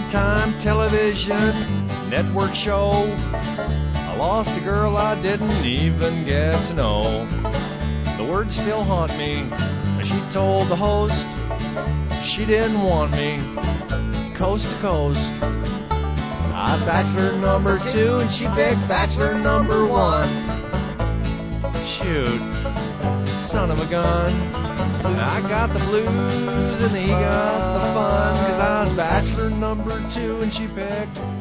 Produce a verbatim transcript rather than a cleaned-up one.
daytime television network show. I lost a girl I didn't even get to know. The words still haunt me. She told the host she didn't want me. Coast to coast, I was bachelor number two and she picked bachelor number one. Shoot, son of a gun. I got the blues and he got the fun, 'cause I was bachelor number two and she picked